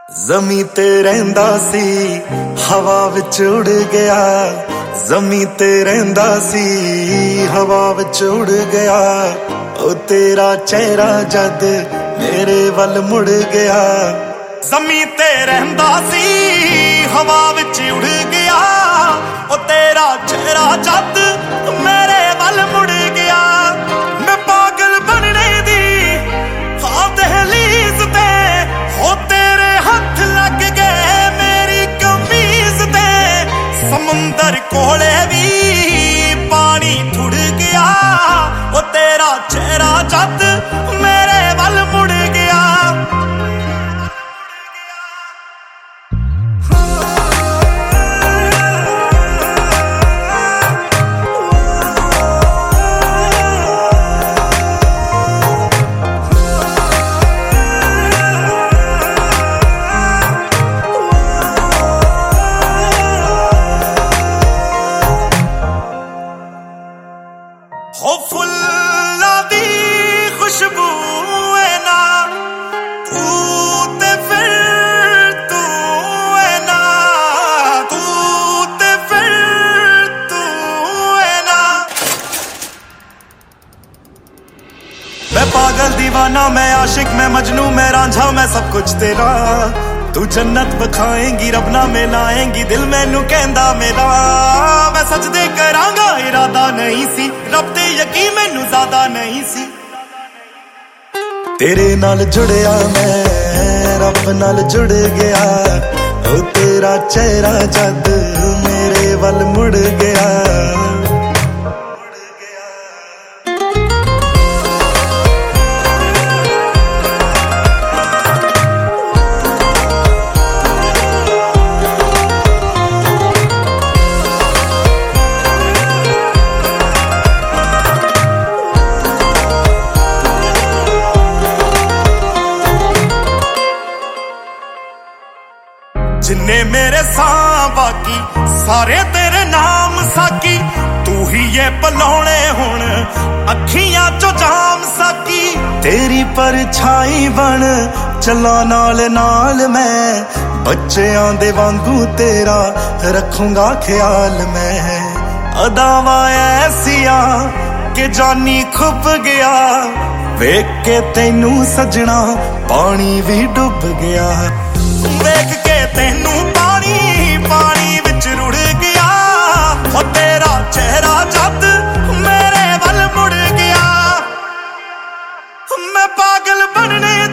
ज़मीं ते रहिंदा सी हवा विच उड़ गया। ज़मीं ते रहिंदा सी हवा विच उड़ गया। ओ तेरा चेहरा जद मेरे वल मुड़ गया। ज़मीं ते रहिंदा सी हवा विच उड़ गया। ओ तेरा चेहरा जद मेरे वल मुड़ गया। मैं पागल बनने दी हाँ दहलीज ते हो तेरे हाथ लग गए मेरी कमीज ते। समुंदर कोले भी पानी थुड़ गया। ओ तेरा चेहरा जद मेरे वल मुड़ गया। हो फुल्लां दी खुशबू है ना तू ते फिर तू है ना तू ते फिर तू है ना। मैं पागल दीवाना मैं आशिक मैं मजनू मैं रांझा मैं सब कुछ तेरा। तू जन्नत बखाएंगी रब ना मिलाएंगी दिल मैनू कहंदा मेरा। मैं सजदे करांगा इरादा नहीं सी रब ते यकीन मैनू ज्यादा नहीं सी। तेरे नाल जुड़िया मैं रब नाल जुड़ गया। ओ तेरा चेहरा जद मेरे वल मुड़ गया। जिन्ने मेरे सां बाकी सारे तेरे नाम साकी। तू ही ये पलौने हुण अखियां चो जाम साकी। तेरी परछाई बन चला नाल नाल मैं बच्चेआं दे वांगू तेरा रखूंगा ख्याल मैं। अदावां ऐसियां के जानी खुब गया। वेख के तैनू सजना पानी भी डुब गया। वेख के तैनू पानी पानी विच रुड़ गया। ओ तेरा चेहरा जद मेरे वल मुड़ गया। मैं पागल बनने